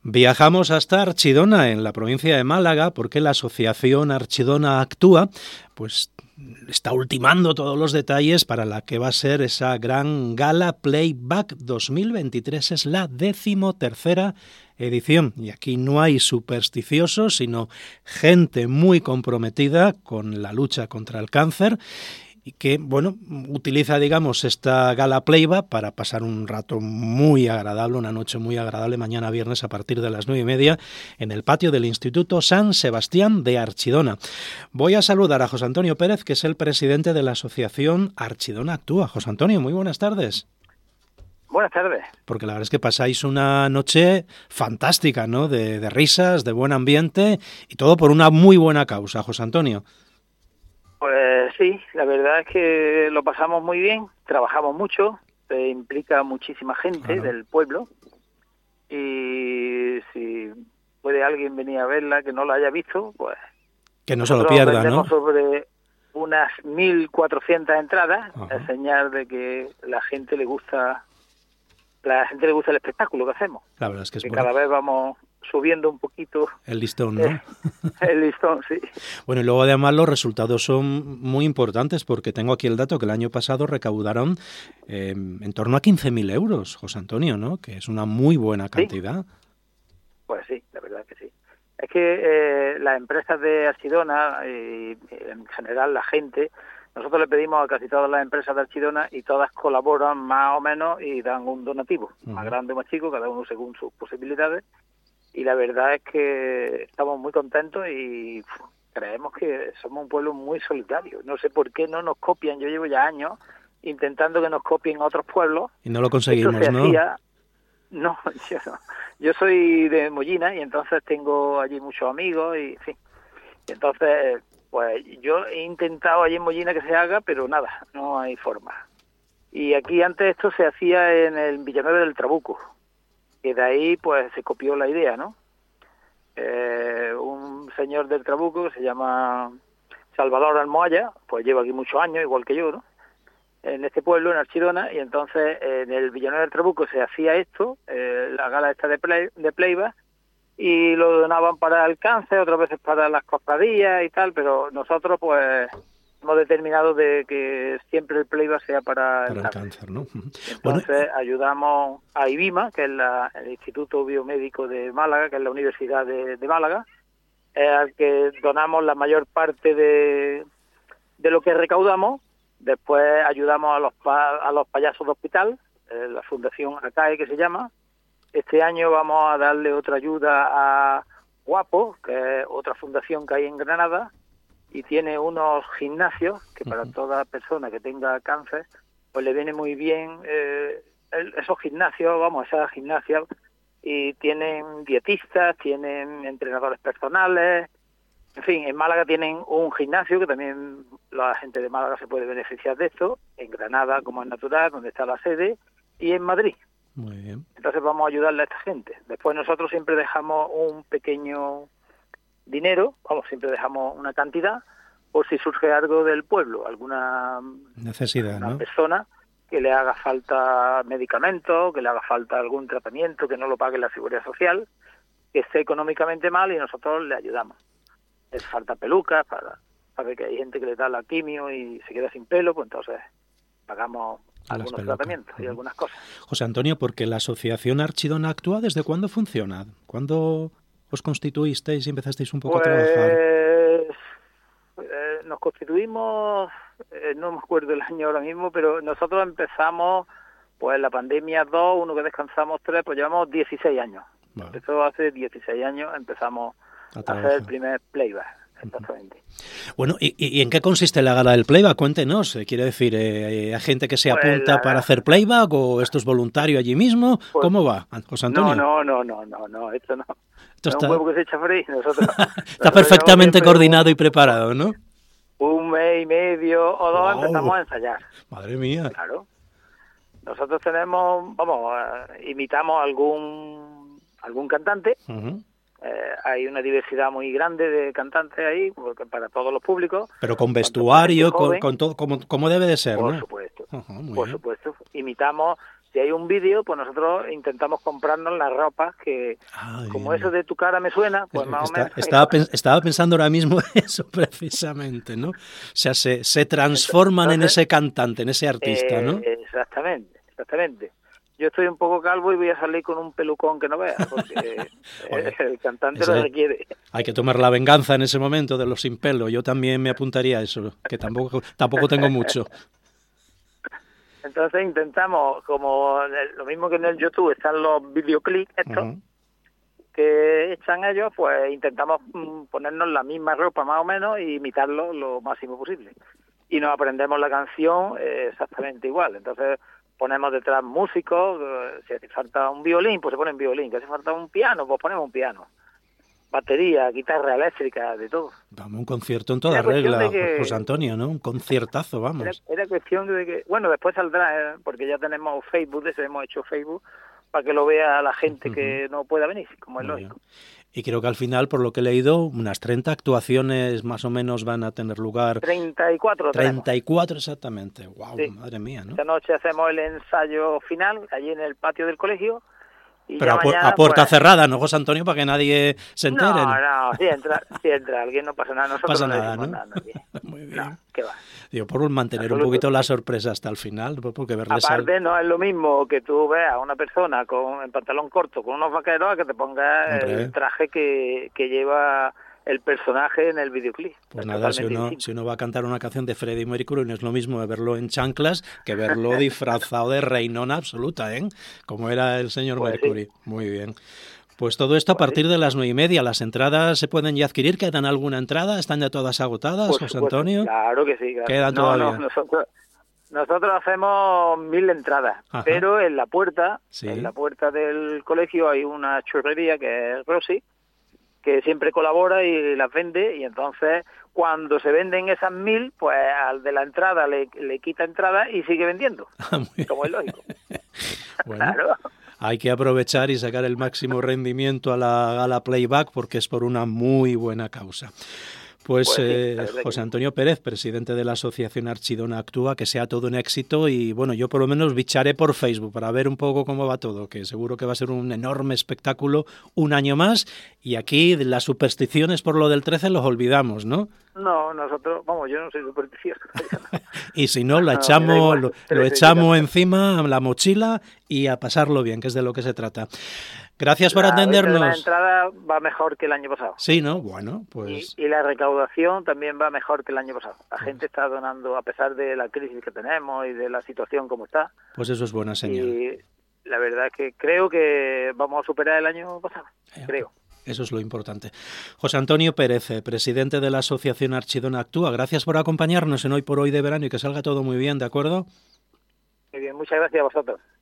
Viajamos hasta Archidona, en la provincia de Málaga, porque la asociación Archidona Actúa, pues está ultimando todos los detalles para la que va a ser esa gran gala Playback 2023. Es la 13ª edición y aquí no hay supersticiosos, sino gente muy comprometida con la lucha contra el cáncer y que, bueno, utiliza, digamos, esta gala Playback para pasar un rato muy agradable, una noche muy agradable, mañana viernes a partir de las 9:30 en el patio del Instituto San Sebastián de Archidona. Voy a saludar a José Antonio Pérez, que es el presidente de la asociación Archidona Actúa. José Antonio, muy buenas tardes. Buenas tardes. Porque la verdad es que pasáis una noche fantástica, ¿no? De risas, de buen ambiente y todo por una muy buena causa, José Antonio. Pues sí, la verdad es que lo pasamos muy bien, trabajamos mucho, implica muchísima gente del pueblo y si puede alguien venir a verla que no la haya visto, pues que no se lo pierda, vendemos ¿no? Sobre unas 1.400 entradas, es señal de que la gente le gusta el espectáculo que hacemos. La verdad es que es bueno. Cada vez vamos subiendo un poquito el listón, ¿no? El listón, sí. Bueno, y luego además los resultados son muy importantes porque tengo aquí el dato que el año pasado recaudaron en torno a 15.000 euros, José Antonio, ¿no? Que es una muy buena cantidad. ¿Sí? Pues sí, la verdad que sí. Es que las empresas de Archidona y en general la gente, nosotros le pedimos a casi todas las empresas de Archidona y todas colaboran más o menos y dan un donativo, más grande o más chico, cada uno según sus posibilidades. Y la verdad es que estamos muy contentos y creemos que somos un pueblo muy solidario. No sé por qué no nos copian. Yo llevo ya años intentando que nos copien otros pueblos. Y no lo conseguimos, ¿no? No, yo no. Yo soy de Mollina y entonces tengo allí muchos amigos y sí. Entonces, pues yo he intentado allí en Mollina que se haga, pero nada, no hay forma. Y aquí antes esto se hacía en el Villanueva del Trabuco. Que de ahí pues se copió la idea, ¿no? Un señor del Trabuco que se llama Salvador Almohaya, pues lleva aquí muchos años, igual que yo, ¿no? En este pueblo, en Archidona, y entonces en el Villanueva del Trabuco se hacía esto, la gala esta de Playback, y lo donaban para el cáncer, otras veces para las cofradías y tal, pero nosotros pues hemos determinado de que siempre el Playback sea para el cáncer, ¿no? Entonces ayudamos a IBIMA, que es el Instituto Biomédico de Málaga, que es la Universidad de Málaga, al que donamos la mayor parte de lo que recaudamos. Después ayudamos a los payasos de hospital, la Fundación ACAE que se llama. Este año vamos a darle otra ayuda a Guapo, que es otra fundación que hay en Granada, y tiene unos gimnasios que para toda persona que tenga cáncer pues le viene muy bien esos gimnasios, esas gimnasias, y tienen dietistas, tienen entrenadores personales, en fin, en Málaga tienen un gimnasio que también la gente de Málaga se puede beneficiar de esto, en Granada como en Natural, donde está la sede, y en Madrid. Muy bien. Entonces vamos a ayudarle a esta gente. Después nosotros siempre dejamos un pequeño dinero, siempre dejamos una cantidad por si surge algo del pueblo, alguna necesidad, ¿no? Persona que le haga falta medicamentos, que le haga falta algún tratamiento, que no lo pague la Seguridad Social, que esté económicamente mal y nosotros le ayudamos. Les falta pelucas, sabe que hay gente que le da la quimio y se queda sin pelo, pues entonces pagamos algunos tratamientos y algunas cosas. José Antonio, porque la asociación Archidona Actúa, ¿desde cuándo funciona? ¿Cuándo os constituisteis y empezasteis un poco a trabajar? Nos constituimos, no me acuerdo el año ahora mismo, pero nosotros empezamos, pues la pandemia 2, uno que descansamos 3, pues llevamos 16 años. Vale. Empezó hace 16 años, empezamos a hacer el primer Playback. Exactamente. Bueno, ¿y en qué consiste la gala del Playback? Cuéntenos. ¿Quiere decir, hay gente que se apunta para hacer Playback o esto es voluntario allí mismo? Pues, ¿cómo va, José Antonio? No, esto no. Esto está, un huevo que se echa a freír. Está perfectamente coordinado y preparado, ¿no? Un mes y medio o dos empezamos a ensayar. Madre mía. Claro. Nosotros tenemos, imitamos algún cantante. Hay una diversidad muy grande de cantantes ahí, porque para todos los públicos. Pero con vestuario, con todo, como debe de ser, por ¿no? Supuesto. Por supuesto. Imitamos si hay un vídeo, pues nosotros intentamos comprarnos las ropas que, como eso de tu cara me suena, pues más o menos... Estaba pensando ahora mismo eso precisamente, ¿no? O sea, se transforman en ese cantante, en ese artista, ¿no? Exactamente. Yo estoy un poco calvo y voy a salir con un pelucón que no veas, porque el cantante lo requiere. Hay que tomar la venganza en ese momento de los sin pelo. Yo también me apuntaría a eso, que tampoco tengo mucho. Entonces intentamos, como lo mismo que en el YouTube están los videoclips estos, que echan ellos, pues intentamos ponernos la misma ropa más o menos e imitarlo lo máximo posible. Y nos aprendemos la canción exactamente igual. Entonces ponemos detrás músicos, si hace falta un violín, pues se pone un violín, si hace falta un piano, pues ponemos un piano. Batería, guitarra eléctrica, de todo. Vamos, un concierto en toda regla, José Antonio, ¿no? Un conciertazo, vamos. Era cuestión de que, bueno, después saldrá, porque ya tenemos Facebook, hemos hecho Facebook, para que lo vea la gente que no pueda venir, como es lógico. Y creo que al final, por lo que he leído, unas 30 actuaciones más o menos van a tener lugar. 34 34 exactamente. Wow, sí. Madre mía, ¿no? Esta noche hacemos el ensayo final, allí en el patio del colegio. Y pero mañana, a puerta cerrada, ¿no, José Antonio? Para que nadie se entere. No, si entra alguien, no pasa nada. Nosotros pasa no nada, ¿no? Nada a nadie. Muy bien. No, ¿qué va? Digo, por mantener un poquito la sorpresa hasta el final, porque verles aparte no es lo mismo que tú veas a una persona con el pantalón corto, con unos vaqueros, a que te pongas el traje que lleva el personaje en el videoclip. Pues nada, si uno va a cantar una canción de Freddie Mercury, no es lo mismo verlo en chanclas que verlo disfrazado de reinona absoluta, ¿eh? Como era el señor Mercury. Sí. Muy bien. Pues todo esto a partir de las 9:30. Las entradas se pueden ya adquirir. ¿Quedan alguna entrada? ¿Están ya todas agotadas, José Antonio? Claro que sí. Claro. ¿Quedan todavía? Nosotros hacemos 1000 entradas, pero en la puerta, del colegio hay una churrería que es Rosy, que siempre colabora y las vende, y entonces cuando se venden esas 1000, pues al de la entrada le quita entrada y sigue vendiendo, como es lógico. Bueno, claro. Hay que aprovechar y sacar el máximo rendimiento a la gala Playback porque es por una muy buena causa. Pues José Antonio Pérez, presidente de la Asociación Archidona Actúa, que sea todo un éxito y bueno, yo por lo menos bicharé por Facebook para ver un poco cómo va todo, que seguro que va a ser un enorme espectáculo un año más y aquí las supersticiones por lo del 13 los olvidamos, ¿no? No, nosotros, yo no soy supersticioso. Y si no, lo echamos encima a la mochila y a pasarlo bien, que es de lo que se trata. Gracias por atendernos. La entrada va mejor que el año pasado. Sí, ¿no? Bueno, pues... Y la recaudación también va mejor que el año pasado. La gente está donando, a pesar de la crisis que tenemos y de la situación como está. Pues eso es buena señal. Y la verdad es que creo que vamos a superar el año pasado, creo. Eso es lo importante. José Antonio Pérez, presidente de la Asociación Archidona Actúa, gracias por acompañarnos en Hoy por Hoy de Verano y que salga todo muy bien, ¿de acuerdo? Muy bien, muchas gracias a vosotros.